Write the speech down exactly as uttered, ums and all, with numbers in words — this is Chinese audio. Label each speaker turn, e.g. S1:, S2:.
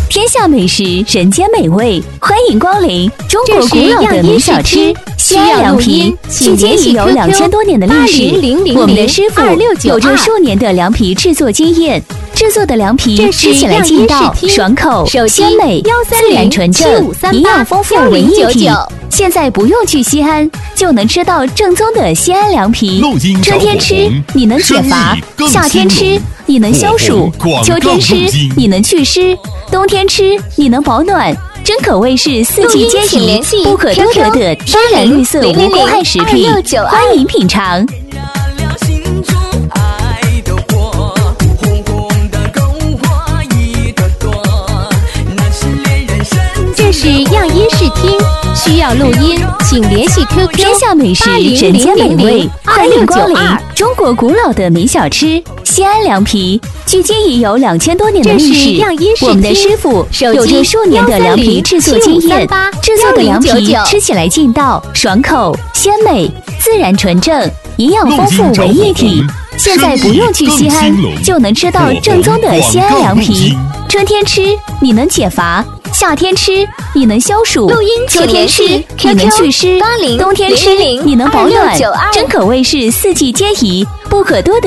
S1: 天下美食，人间美味，欢迎光临中国古老的名小吃西安凉皮。距今已有两千多年的历史，我们的师傅有着数年的凉皮制作经验。制作的凉皮吃起来劲道、爽口、鲜美、自然纯正、营养丰富为一体。现在不用去西安，就能吃到正宗的西安凉皮。春天吃你能解乏，夏天吃你能消暑，秋天吃你能祛湿，冬天吃你能保暖。真可谓是四季皆宜、不可多得的天然绿色无公害食品，欢迎品尝。
S2: 这是样音视听，需要录音，请联系 Q Q
S1: 天下美食，人间美味，欢迎光临中国古老的名小吃西安凉皮。距今已有两千多年的历史，我们的师傅有着数年的凉皮制作经验。制作的凉皮吃起来劲道、爽口、鲜美、自然纯正、营养丰富为一体。现在不用去西安，就能吃到正宗的西安凉皮。春天吃你能解乏，夏天吃你能消暑，秋天吃你能祛湿，冬天吃你能保暖。真可谓是四季皆宜，不可多得。